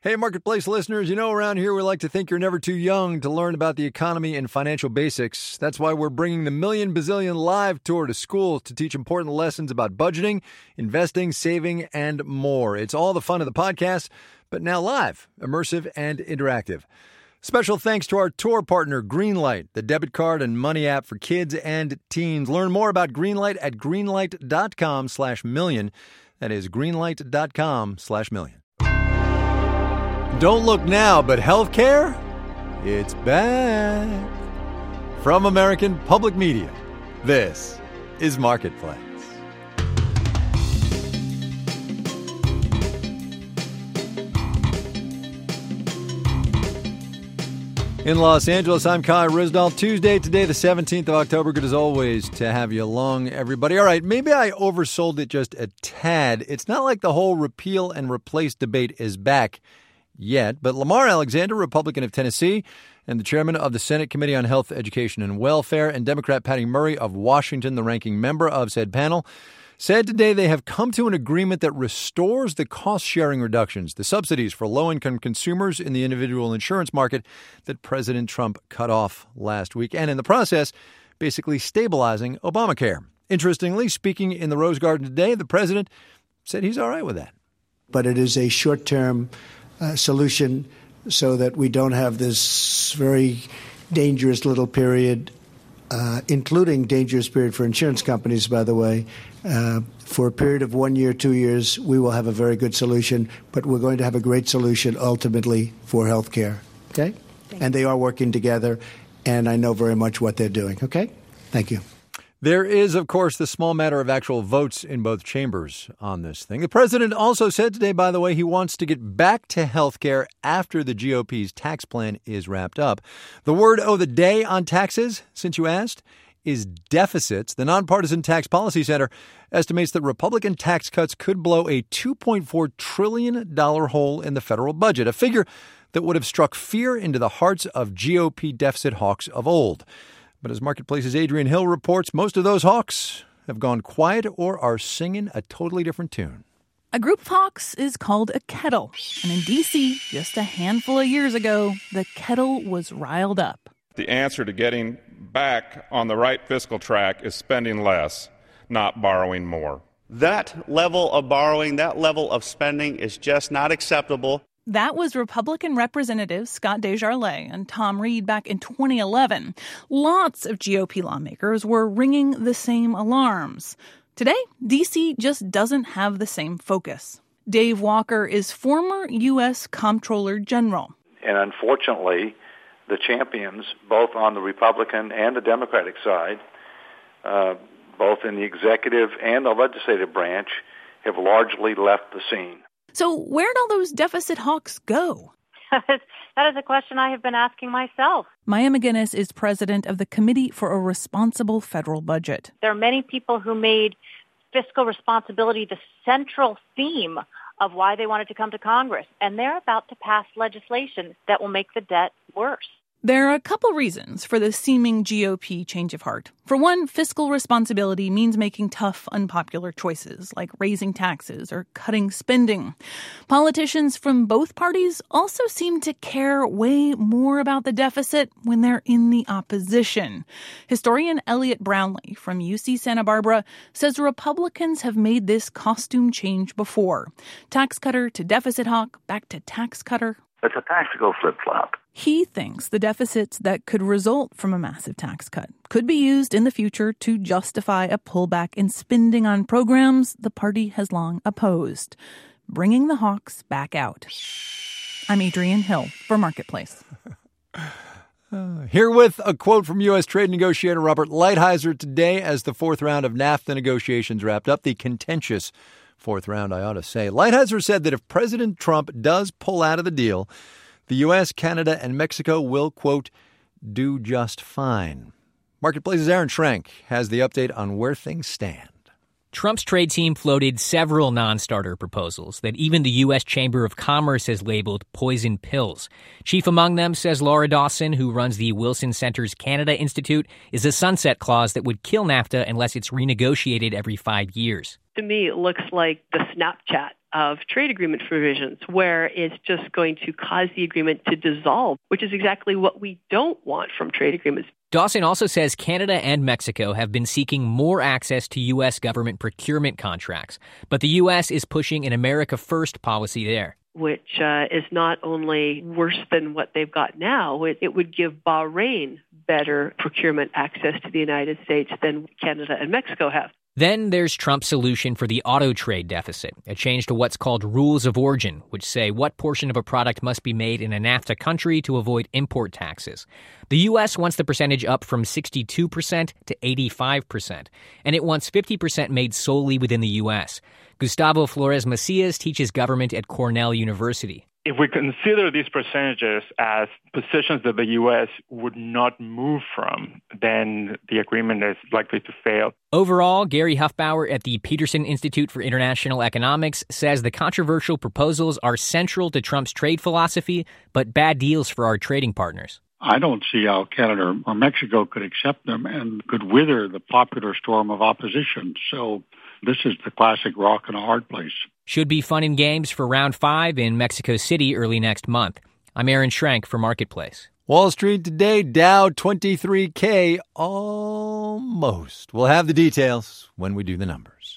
Hey, Marketplace listeners, around here we like to think you're never too young to learn about the economy and financial basics. That's why we're bringing the Million Bazillion Live Tour to schools to teach important lessons about budgeting, investing, saving, and more. It's all the fun of the podcast, but now live, immersive, and interactive. Special thanks to our tour partner, Greenlight, the debit card and money app for kids and teens. Learn more about Greenlight at greenlight.com/million. That is greenlight.com/million. Don't look now, but healthcare, it's back. From American Public Media, this is Marketplace. In Los Angeles, I'm Kai Ryssdal. Tuesday, today, the 17th of October. Good as always to have you along, everybody. All right, maybe I oversold it just a tad. It's not like the whole repeal and replace debate is back yet, but Lamar Alexander, Republican of Tennessee, and the chairman of the Senate Committee on Health, Education, and Welfare, and Democrat Patty Murray of Washington, the ranking member of said panel, said today they have come to an agreement that restores the cost-sharing reductions, the subsidies for low-income consumers in the individual insurance market that President Trump cut off last week, and in the process, basically stabilizing Obamacare. Interestingly, speaking in the Rose Garden today, the president said he's all right with that. But it is a short-term solution so that we don't have this very dangerous little period, including dangerous period for insurance companies, by the way. For a period of 1 year, 2 years, we will have a very good solution, but we're going to have a great solution ultimately for health care. Okay? And they are working together, and I know very much what they're doing. Okay? Thank you. There is, of course, the small matter of actual votes in both chambers on this thing. The president also said today, by the way, he wants to get back to health care after the GOP's tax plan is wrapped up. The word of the day on taxes, since you asked, is deficits. The Nonpartisan Tax Policy Center estimates that Republican tax cuts could blow a $2.4 trillion hole in the federal budget, a figure that would have struck fear into the hearts of GOP deficit hawks of old. But as Marketplace's Adrian Hill reports, most of those hawks have gone quiet or are singing a totally different tune. A group of hawks is called a kettle. And in D.C., just a handful of years ago, the kettle was riled up. The answer to getting back on the right fiscal track is spending less, not borrowing more. That level of borrowing, that level of spending is just not acceptable. That was Republican Representatives Scott DesJarlais and Tom Reed back in 2011. Lots of GOP lawmakers were ringing the same alarms. Today, D.C. just doesn't have the same focus. Dave Walker is former U.S. Comptroller General. And unfortunately, the champions, both on the Republican and the Democratic side, both in the executive and the legislative branch, have largely left the scene. So where'd all those deficit hawks go? That is a question I have been asking myself. Maya McGinnis is president of the Committee for a Responsible Federal Budget. There are many people who made fiscal responsibility the central theme of why they wanted to come to Congress, and they're about to pass legislation that will make the debt worse. There are a couple reasons for the seeming GOP change of heart. For one, fiscal responsibility means making tough, unpopular choices, like raising taxes or cutting spending. Politicians from both parties also seem to care way more about the deficit when they're in the opposition. Historian Elliot Brownlee from UC Santa Barbara says Republicans have made this costume change before. Tax cutter to deficit hawk, back to tax cutter. It's a tactical flip-flop. He thinks the deficits that could result from a massive tax cut could be used in the future to justify a pullback in spending on programs the party has long opposed, bringing the hawks back out. I'm Adrian Hill for Marketplace. Here with a quote from U.S. trade negotiator Robert Lighthizer today as the fourth round of NAFTA negotiations wrapped up, the contentious fourth round, I ought to say. Lighthizer said that if President Trump does pull out of the deal, the U.S., Canada, and Mexico will, quote, do just fine. Marketplace's Aaron Schrank has the update on where things stand. Trump's trade team floated several non-starter proposals that even the U.S. Chamber of Commerce has labeled poison pills. Chief among them, says Laura Dawson, who runs the Wilson Center's Canada Institute, is a sunset clause that would kill NAFTA unless it's renegotiated every 5 years. To me, it looks like the Snapchat of trade agreement provisions, where it's just going to cause the agreement to dissolve, which is exactly what we don't want from trade agreements. Dawson also says Canada and Mexico have been seeking more access to U.S. government procurement contracts, but the U.S. is pushing an America First policy there. Which is not only worse than what they've got now, it would give Bahrain better procurement access to the United States than Canada and Mexico have. Then there's Trump's solution for the auto trade deficit, a change to what's called rules of origin, which say what portion of a product must be made in a NAFTA country to avoid import taxes. The U.S. wants the percentage up from 62% to 85%, and it wants 50% made solely within the U.S. Gustavo Flores Macias teaches government at Cornell University. If we consider these percentages as positions that the U.S. would not move from, then the agreement is likely to fail. Overall, Gary Huffbauer at the Peterson Institute for International Economics says the controversial proposals are central to Trump's trade philosophy, but bad deals for our trading partners. I don't see how Canada or Mexico could accept them and could wither the popular storm of opposition. So this is the classic rock and a hard place. Should be fun and games for Round 5 in Mexico City early next month. I'm Aaron Schrank for Marketplace. Wall Street today, Dow 23K, almost. We'll have the details when we do the numbers.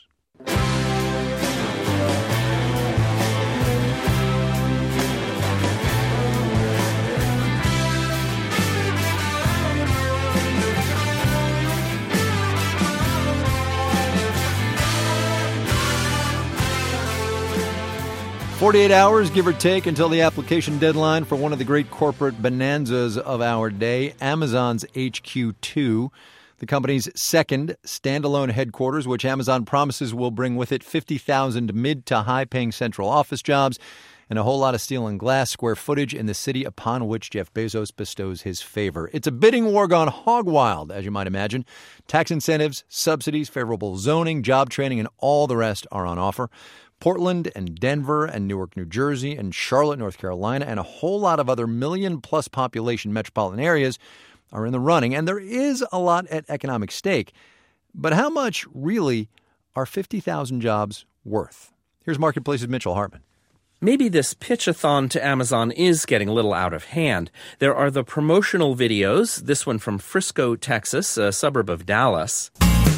48 hours, give or take, until the application deadline for one of the great corporate bonanzas of our day, Amazon's HQ2, the company's second standalone headquarters, which Amazon promises will bring with it 50,000 mid to high-paying central office jobs and a whole lot of steel and glass square footage in the city upon which Jeff Bezos bestows his favor. It's a bidding war gone hog wild, as you might imagine. Tax incentives, subsidies, favorable zoning, job training, and all the rest are on offer. Portland and Denver and Newark, New Jersey and Charlotte, North Carolina, and a whole lot of other million-plus population metropolitan areas are in the running. And there is a lot at economic stake. But how much really are 50,000 jobs worth? Here's Marketplace's Mitchell Hartman. Maybe this pitch-a-thon to Amazon is getting a little out of hand. There are the promotional videos, this one from Frisco, Texas, a suburb of Dallas.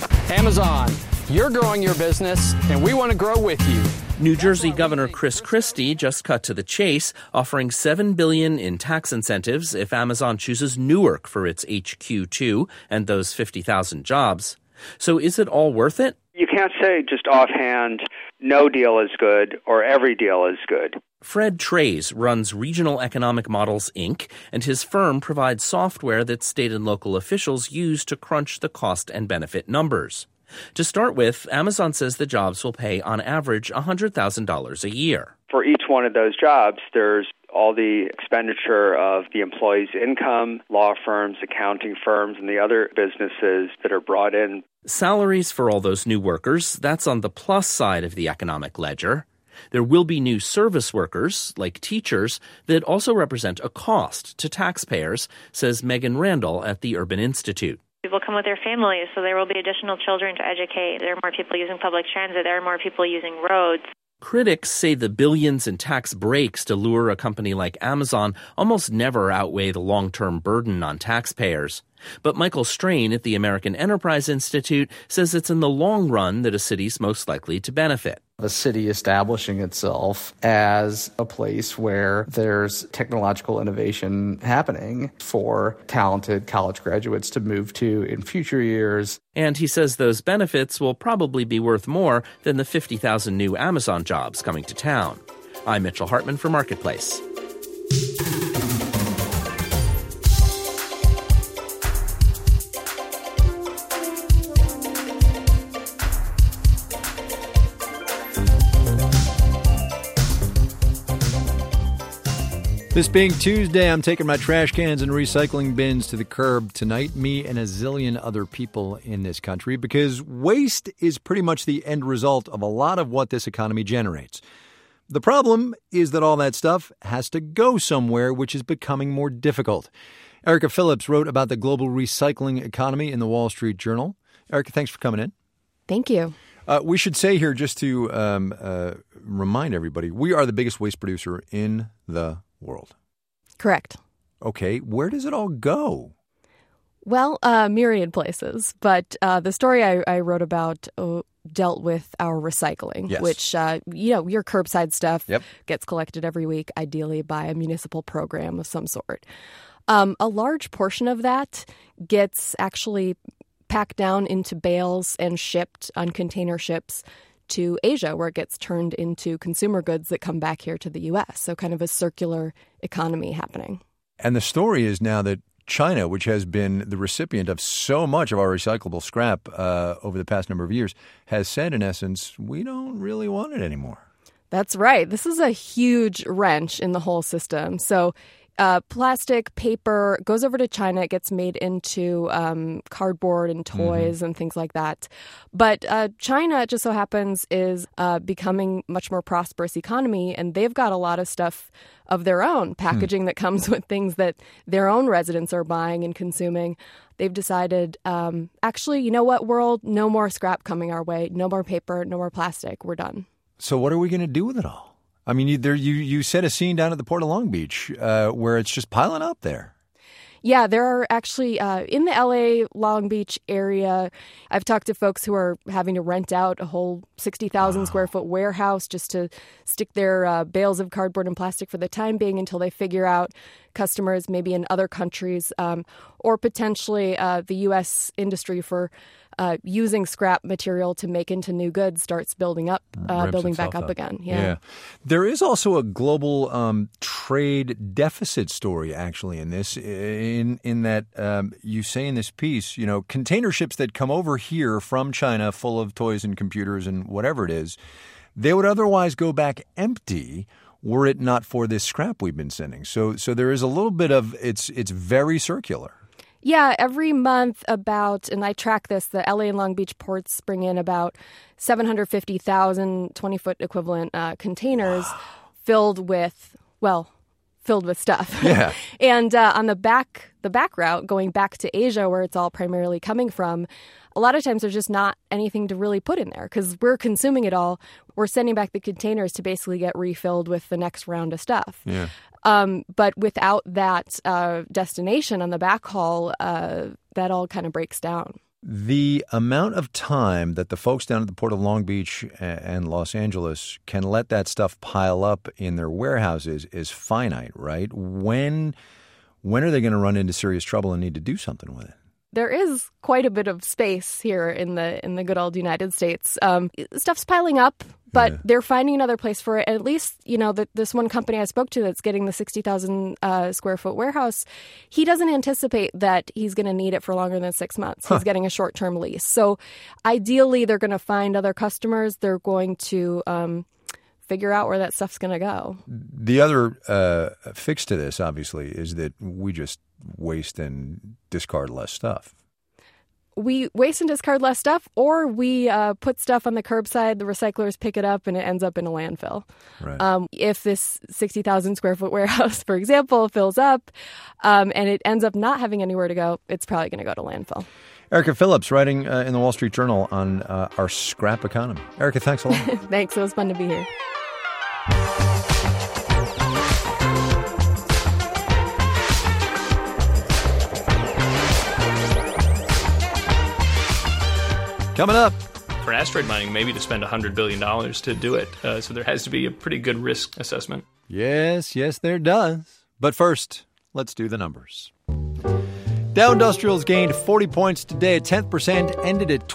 Amazon, you're growing your business, and we want to grow with you. New Jersey Governor Chris Christie just cut to the chase, offering $7 billion in tax incentives if Amazon chooses Newark for its HQ2 and those 50,000 jobs. So is it all worth it? You can't say just offhand, no deal is good or every deal is good. Fred Trays runs Regional Economic Models, Inc., and his firm provides software that state and local officials use to crunch the cost and benefit numbers. To start with, Amazon says the jobs will pay on average $100,000 a year. For each one of those jobs, there's all the expenditure of the employee's income, law firms, accounting firms, and the other businesses that are brought in. Salaries for all those new workers, that's on the plus side of the economic ledger. There will be new service workers, like teachers, that also represent a cost to taxpayers, says Megan Randall at the Urban Institute. People come with their families, so there will be additional children to educate. There are more people using public transit. There are more people using roads. Critics say the billions in tax breaks to lure a company like Amazon almost never outweigh the long-term burden on taxpayers. But Michael Strain at the American Enterprise Institute says it's in the long run that a city's most likely to benefit. The city establishing itself as a place where there's technological innovation happening for talented college graduates to move to in future years. And he says those benefits will probably be worth more than the 50,000 new Amazon jobs coming to town. I'm Mitchell Hartman for Marketplace. This being Tuesday, I'm taking my trash cans and recycling bins to the curb tonight, me and a zillion other people in this country, because waste is pretty much the end result of a lot of what this economy generates. The problem is that all that stuff has to go somewhere, which is becoming more difficult. Erica Phillips wrote about the global recycling economy in the Wall Street Journal. Erica, thanks for coming in. Thank you. We should say here, just to remind everybody, we are the biggest waste producer in the world. Correct. Okay, where does it all go? Well, myriad places. But the story I wrote about dealt with our recycling, yes. which, your curbside stuff gets collected every week, ideally by a municipal program of some sort. A large portion of that gets actually packed down into bales and shipped on container ships to Asia, where it gets turned into consumer goods that come back here to the U.S. So kind of a circular economy happening. And the story is now that China, which has been the recipient of so much of our recyclable scrap over the past number of years, has said, in essence, we don't really want it anymore. That's right. This is a huge wrench in the whole system. So plastic, paper goes over to China. It gets made into cardboard and toys and things like that. But China, it just so happens, is becoming a much more prosperous economy, and they've got a lot of stuff of their own, packaging that comes with things that their own residents are buying and consuming. They've decided, actually, you know what, world, no more scrap coming our way, no more paper, no more plastic. We're done. So what are we going to do with it all? I mean, you set a scene down at the Port of Long Beach where it's just piling up there. Yeah, there are actually, in the L.A. Long Beach area, I've talked to folks who are having to rent out a whole 60,000 square foot warehouse just to stick their bales of cardboard and plastic for the time being until they figure out customers maybe in other countries or potentially the U.S. industry for using scrap material to make into new goods starts building back up again. Yeah. There is also a global trade deficit story, actually, in this, in that you say in this piece, container ships that come over here from China full of toys and computers and whatever it is, they would otherwise go back empty were it not for this scrap we've been sending. So there is a little bit of, it's very circular. Yeah, every month and I track this, the LA and Long Beach ports bring in about 750,000 20-foot equivalent containers filled with stuff. Yeah. And on the back route, going back to Asia, where it's all primarily coming from, a lot of times there's just not anything to really put in there because we're consuming it all. We're sending back the containers to basically get refilled with the next round of stuff. Yeah. But without that destination on the backhaul, that all kind of breaks down. The amount of time that the folks down at the Port of Long Beach and Los Angeles can let that stuff pile up in their warehouses is finite, right? When are they going to run into serious trouble and need to do something with it? There is quite a bit of space here in the good old United States. Stuff's piling up, but they're finding another place for it. At least, this one company I spoke to that's getting the 60,000 square foot warehouse, he doesn't anticipate that he's going to need it for longer than 6 months. He's getting a short-term lease. So ideally, they're going to find other customers. They're going to figure out where that stuff's going to go. The other fix to this, obviously, is that we just waste and discard less stuff. We waste and discard less stuff, or we put stuff on the curbside, the recyclers pick it up, and it ends up in a landfill. Right. If this 60,000 square foot warehouse, for example, fills up and it ends up not having anywhere to go, it's probably going to go to landfill. Erica Phillips, writing in the Wall Street Journal on our scrap economy. Erica, thanks a lot. Thanks. It was fun to be here. Coming up. For asteroid mining, maybe to spend $100 billion to do it. So there has to be a pretty good risk assessment. Yes, there does. But first, let's do the numbers. Dow Industrials gained 40 points today, a 10%, ended at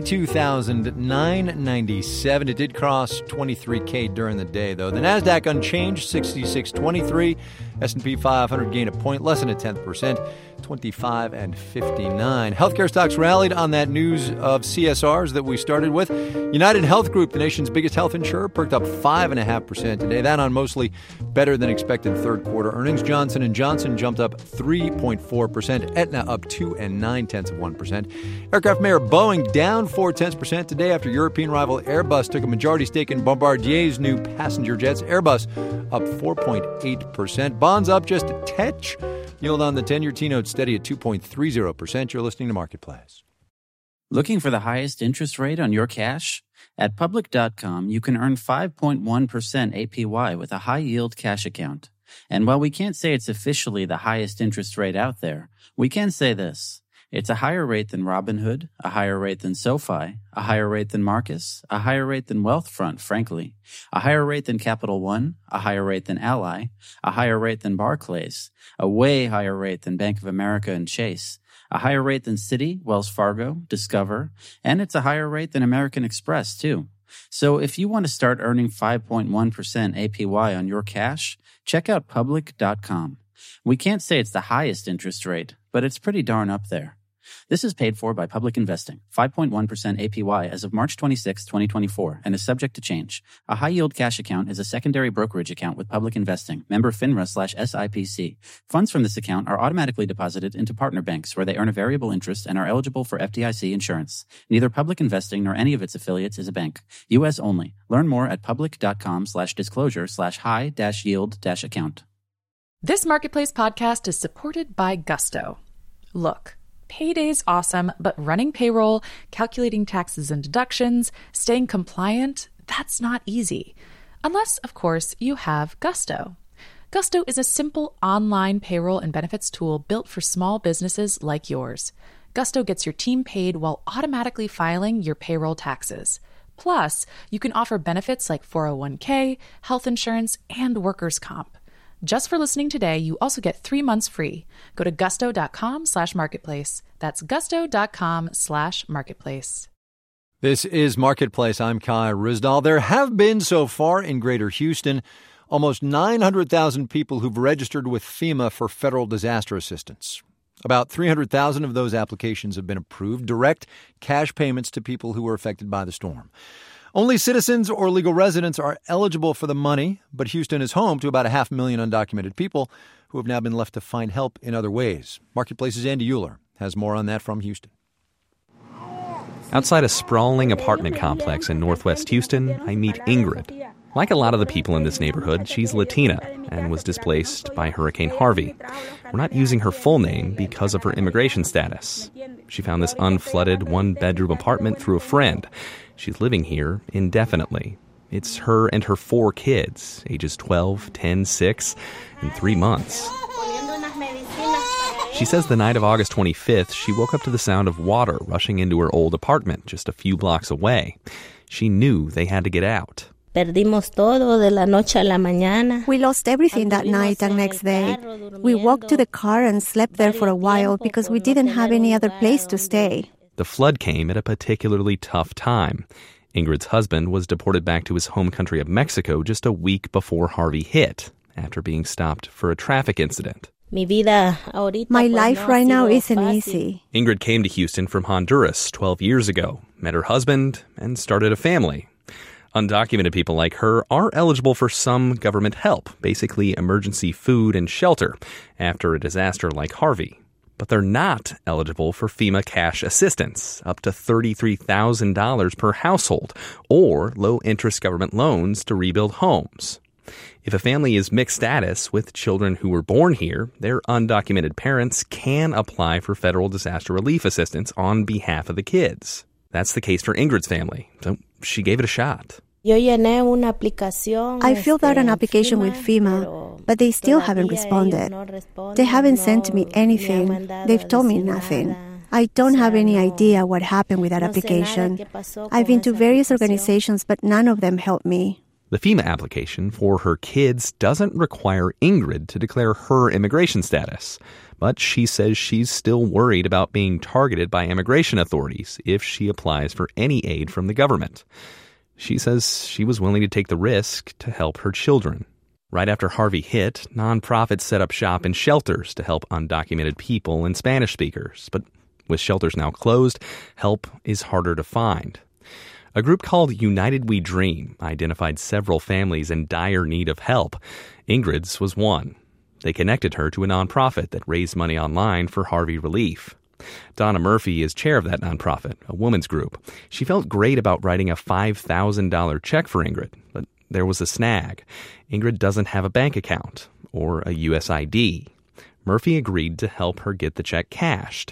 22,997. It did cross 23K during the day, though. The Nasdaq unchanged, 66.23. S&P 500 gained a point, less than a 10%, 25 and 59. Healthcare stocks rallied on that news of CSRs that we started with. United Health Group, the nation's biggest health insurer, perked up 5.5% today. That on mostly better than expected third quarter earnings. Johnson & Johnson jumped up 3.4%. Aetna up 2.9%. Aircraft maker Boeing down 0.4% today after European rival Airbus took a majority stake in Bombardier's new passenger jets. Airbus up 4.8%. Bonds up just a touch. Yield on the 10-year T-note steady at 2.30%. You're listening to Marketplace. Looking for the highest interest rate on your cash? At Public.com, you can earn 5.1% APY with a high-yield cash account. And while we can't say it's officially the highest interest rate out there, we can say this. It's a higher rate than Robinhood, a higher rate than SoFi, a higher rate than Marcus, a higher rate than Wealthfront, frankly, a higher rate than Capital One, a higher rate than Ally, a higher rate than Barclays, a way higher rate than Bank of America and Chase, a higher rate than Citi, Wells Fargo, Discover, and it's a higher rate than American Express, too. So if you want to start earning 5.1% APY on your cash, check out Public.com. We can't say it's the highest interest rate, but it's pretty darn up there. This is paid for by Public Investing, 5.1% APY as of March 26, 2024, and is subject to change. A high-yield cash account is a secondary brokerage account with Public Investing, member FINRA/SIPC. Funds from this account are automatically deposited into partner banks where they earn a variable interest and are eligible for FDIC insurance. Neither Public Investing nor any of its affiliates is a bank. U.S. only. Learn more at public.com/disclosure/high-yield-account. This Marketplace podcast is supported by Gusto. Look, payday's awesome, but running payroll, calculating taxes and deductions, staying compliant, that's not easy. Unless, of course, you have Gusto. Gusto is a simple online payroll and benefits tool built for small businesses like yours. Gusto gets your team paid while automatically filing your payroll taxes. Plus, you can offer benefits like 401k, health insurance, and workers' comp. Just for listening today, you also get 3 months free. Go to gusto.com/marketplace. That's gusto.com/marketplace. This is Marketplace. I'm Kai Ryssdal. There have been so far in Greater Houston almost 900,000 people who've registered with FEMA for federal disaster assistance. About 300,000 of those applications have been approved, direct cash payments to people who were affected by the storm. Only citizens or legal residents are eligible for the money, but Houston is home to about 500,000 undocumented people who have now been left to find help in other ways. Marketplace's Andy Euler has more on that from Houston. Outside a sprawling apartment complex in northwest Houston, I meet Ingrid. Like a lot of the people in this neighborhood, she's Latina and was displaced by Hurricane Harvey. We're not using her full name because of her immigration status. She found this unflooded one-bedroom apartment through a friend. She's living here indefinitely. It's her and her 4 kids, ages 12, 10, 6, and 3 months. She says the night of August 25th, she woke up to the sound of water rushing into her old apartment just a few blocks away. She knew they had to get out. We lost everything that night and next day. We walked to the car and slept there for a while because we didn't have any other place to stay. The flood came at a particularly tough time. Ingrid's husband was deported back to his home country of Mexico just a week before Harvey hit, after being stopped for a traffic incident. My life right now isn't easy. Ingrid came to Houston from Honduras 12 years ago, met her husband, and started a family. Undocumented people like her are eligible for some government help, basically emergency food and shelter, after a disaster like Harvey. But they're not eligible for FEMA cash assistance, up to $33,000 per household, or low-interest government loans to rebuild homes. If a family is mixed status with children who were born here, their undocumented parents can apply for federal disaster relief assistance on behalf of the kids. That's the case for Ingrid's family, so she gave it a shot. I filled out an application with FEMA, but they still haven't responded. They haven't sent me anything. They've told me nothing. I don't have any idea what happened with that application. I've been to various organizations, but none of them helped me. The FEMA application for her kids doesn't require Ingrid to declare her immigration status, but she says she's still worried about being targeted by immigration authorities if she applies for any aid from the government. She says she was willing to take the risk to help her children. Right after Harvey hit, nonprofits set up shop in shelters to help undocumented people and Spanish speakers. But with shelters now closed, help is harder to find. A group called United We Dream identified several families in dire need of help. Ingrid's was one. They connected her to a nonprofit that raised money online for Harvey relief. Donna Murphy is chair of that nonprofit, a women's group. She felt great about writing a $5,000 check for Ingrid, but there was a snag. Ingrid doesn't have a bank account or a U.S. ID. Murphy agreed to help her get the check cashed.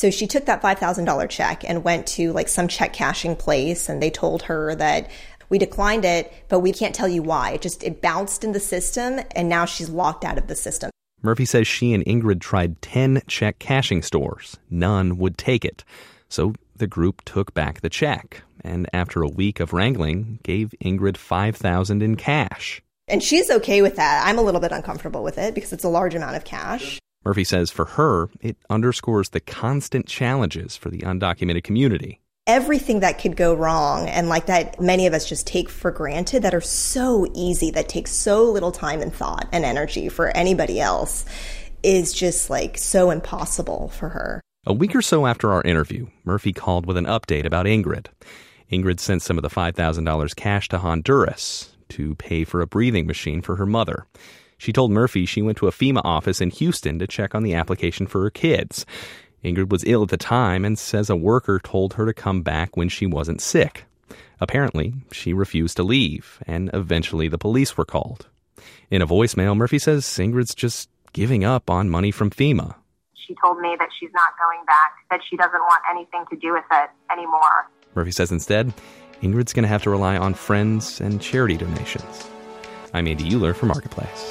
So she took that $5,000 check and went to like some check cashing place, and they told her that we declined it, but we can't tell you why. It bounced in the system, and now she's locked out of the system. Murphy says she and Ingrid tried 10 check cashing stores. None would take it. So the group took back the check, and after a week of wrangling, gave Ingrid $5,000 in cash. And she's okay with that. I'm a little bit uncomfortable with it because it's a large amount of cash. Murphy says for her, it underscores the constant challenges for the undocumented community. Everything that could go wrong, and like that many of us just take for granted, that are so easy, that take so little time and thought and energy for anybody else, is just like so impossible for her. A week or so after our interview, Murphy called with an update about Ingrid. Ingrid sent some of the $5,000 cash to Honduras to pay for a breathing machine for her mother. She told Murphy she went to a FEMA office in Houston to check on the application for her kids. Ingrid was ill at the time and says a worker told her to come back when she wasn't sick. Apparently, she refused to leave, and eventually the police were called. In a voicemail, Murphy says Ingrid's just giving up on money from FEMA. She told me that she's not going back, that she doesn't want anything to do with it anymore. Murphy says instead, Ingrid's going to have to rely on friends and charity donations. I'm Andy Euler for Marketplace.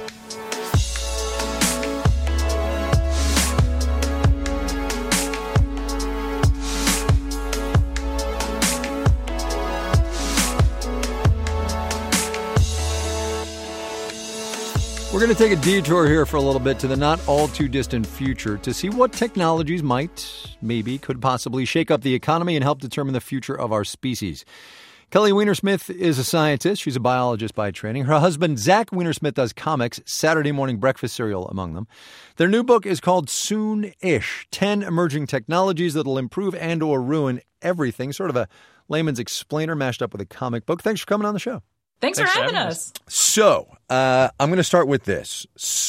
We're going to take a detour here for a little bit to the not all too distant future to see what technologies could possibly shake up the economy and help determine the future of our species. Kelly Weinersmith is a scientist. She's a biologist by training. Her husband, Zach Weinersmith, does comics, Saturday morning breakfast cereal among them. Their new book is called Soon-ish, 10 Emerging Technologies That'll Improve and or Ruin Everything, sort of a layman's explainer mashed up with a comic book. Thanks for coming on the show. Thanks for having us. So, I'm going to start with this.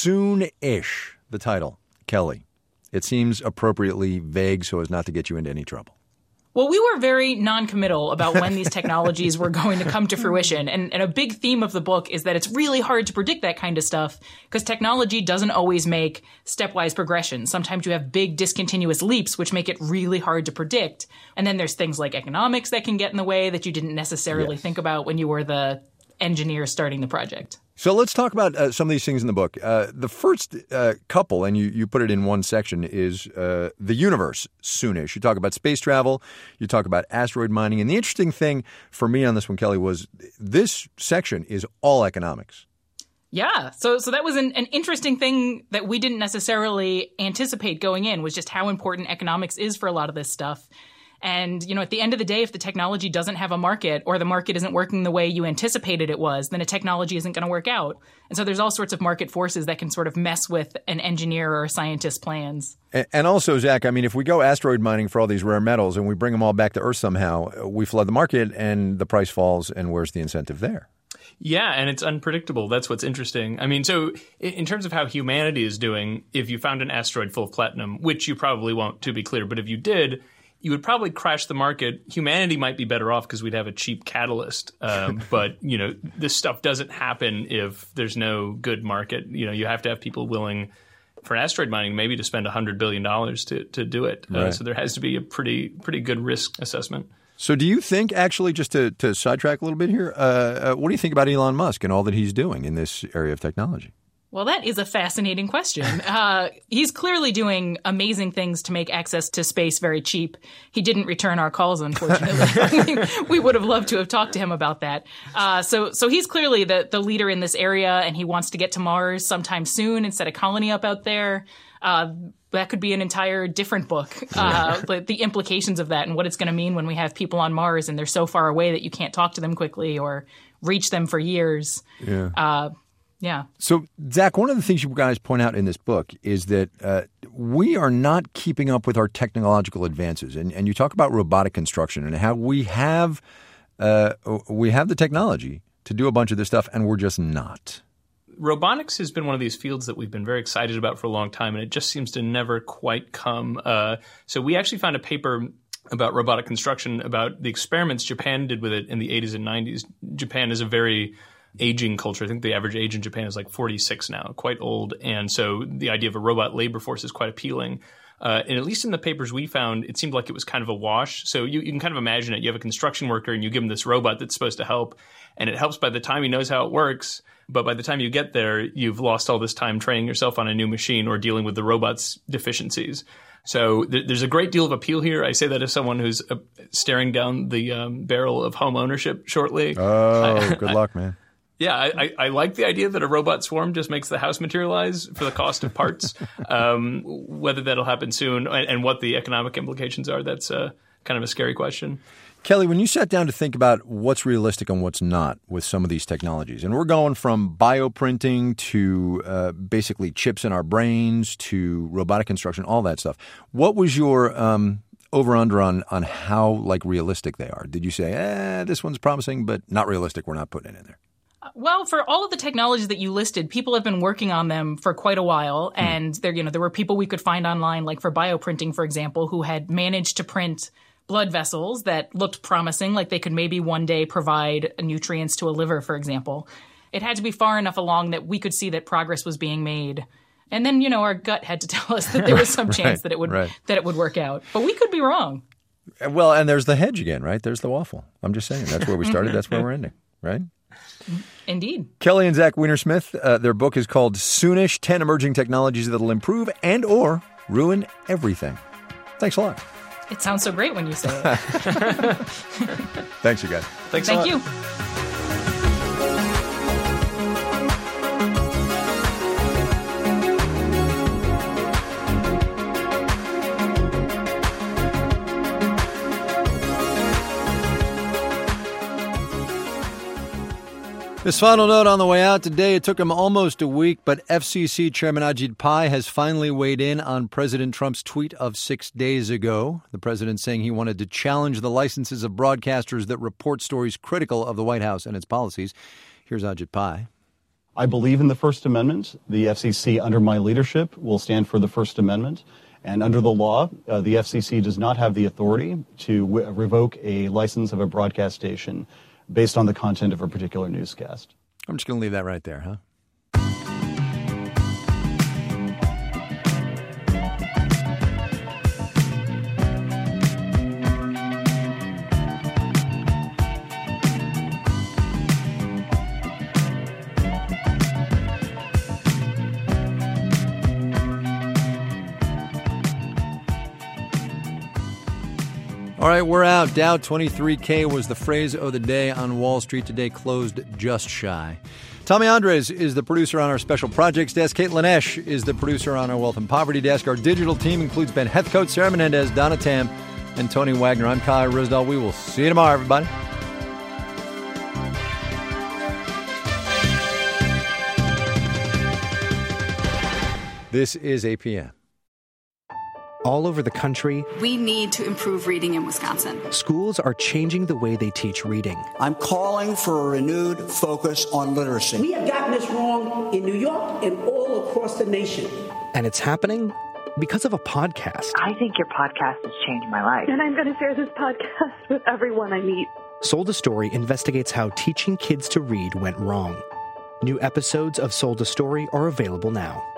Soon-ish, the title. Kelly, it seems appropriately vague so as not to get you into any trouble. Well, we were very non-committal about when these technologies were going to come to fruition. And a big theme of the book is that it's really hard to predict that kind of stuff because technology doesn't always make stepwise progression. Sometimes you have big discontinuous leaps, which make it really hard to predict. And then there's things like economics that can get in the way that you didn't necessarily think about when you were the engineer starting the project. So let's talk about some of these things in the book. The first couple, and you put it in one section, is the universe soonish. You talk about space travel. You talk about asteroid mining. And the interesting thing for me on this one, Kelly, was this section is all economics. Yeah. So that was an interesting thing that we didn't necessarily anticipate going in, was just how important economics is for a lot of this stuff. And, at the end of the day, if the technology doesn't have a market or the market isn't working the way you anticipated it was, then a technology isn't going to work out. And so there's all sorts of market forces that can sort of mess with an engineer or a scientist's plans. And also, Zach, if we go asteroid mining for all these rare metals and we bring them all back to Earth somehow, we flood the market and the price falls. And where's the incentive there? Yeah, and it's unpredictable. That's what's interesting. So in terms of how humanity is doing, if you found an asteroid full of platinum, which you probably won't, to be clear, but if you did, you would probably crash the market. Humanity might be better off because we'd have a cheap catalyst. But, this stuff doesn't happen if there's no good market. You have to have people willing for asteroid mining maybe to spend $100 billion to do it. Right. So there has to be a pretty good risk assessment. So do you think, actually, just to sidetrack a little bit here, what do you think about Elon Musk and all that he's doing in this area of technology? Well, that is a fascinating question. He's clearly doing amazing things to make access to space very cheap. He didn't return our calls, unfortunately. We would have loved to have talked to him about that. So he's clearly the leader in this area, and he wants to get to Mars sometime soon and set a colony up out there. That could be an entire different book, the implications of that and what it's going to mean when we have people on Mars and they're so far away that you can't talk to them quickly or reach them for years. Yeah. Yeah. So, Zach, one of the things you guys point out in this book is that we are not keeping up with our technological advances. And you talk about robotic construction and how we have the technology to do a bunch of this stuff, and we're just not. Robotics has been one of these fields that we've been very excited about for a long time, and it just seems to never quite come. So we actually found a paper about robotic construction, about the experiments Japan did with it in the 80s and 90s. Japan is a very aging culture. I think the average age in Japan is like 46 now, quite old. And so the idea of a robot labor force is quite appealing. And at least in the papers we found, it seemed like it was kind of a wash. So you can kind of imagine it. You have a construction worker and you give him this robot that's supposed to help. And it helps by the time he knows how it works. But by the time you get there, you've lost all this time training yourself on a new machine or dealing with the robot's deficiencies. So there's a great deal of appeal here. I say that as someone who's staring down the barrel of home ownership shortly. Oh, good luck, man. Yeah, I like the idea that a robot swarm just makes the house materialize for the cost of parts. Whether that'll happen soon and what the economic implications are, that's kind of a scary question. Kelly, when you sat down to think about what's realistic and what's not with some of these technologies, and we're going from bioprinting to basically chips in our brains to robotic construction, all that stuff, what was your over-under on how like realistic they are? Did you say, this one's promising, but not realistic, we're not putting it in there? Well, for all of the technologies that you listed, people have been working on them for quite a while. And there were people we could find online, like for bioprinting, for example, who had managed to print blood vessels that looked promising, like they could maybe one day provide nutrients to a liver, for example. It had to be far enough along that we could see that progress was being made. And then, our gut had to tell us that there was some chance that it would work out. But we could be wrong. Well, and there's the hedge again, right? There's the waffle. I'm just saying. That's where we started. That's where we're ending, right? Indeed. Kelly and Zach Weinersmith, their book is called Soonish, 10 Emerging Technologies That'll Improve and or Ruin Everything. Thanks a lot. It sounds so great when you say it. Thanks, you guys. Thanks a lot. Thank you. This final note on the way out today, it took him almost a week, but FCC Chairman Ajit Pai has finally weighed in on President Trump's tweet of 6 days ago. The president saying he wanted to challenge the licenses of broadcasters that report stories critical of the White House and its policies. Here's Ajit Pai. I believe in the First Amendment. The FCC, under my leadership, will stand for the First Amendment. And under the law, the FCC does not have the authority to revoke a license of a broadcast station based on the content of a particular newscast. I'm just going to leave that right there, huh? All right, we're out. Dow 23K was the phrase of the day on Wall Street today, closed just shy. Tommy Andres is the producer on our special projects desk. Kate Lanesh is the producer on our wealth and poverty desk. Our digital team includes Ben Heathcote, Sarah Menendez, Donna Tam, and Tony Wagner. I'm Kai Ryssdal. We will see you tomorrow, everybody. This is APM. All over the country, we need to improve reading in Wisconsin. Schools are changing the way they teach reading. I'm calling for a renewed focus on literacy. We have gotten this wrong in New York and all across the nation. And it's happening because of a podcast. I think your podcast has changed my life. And I'm going to share this podcast with everyone I meet. Sold a Story investigates how teaching kids to read went wrong. New episodes of Sold a Story are available now.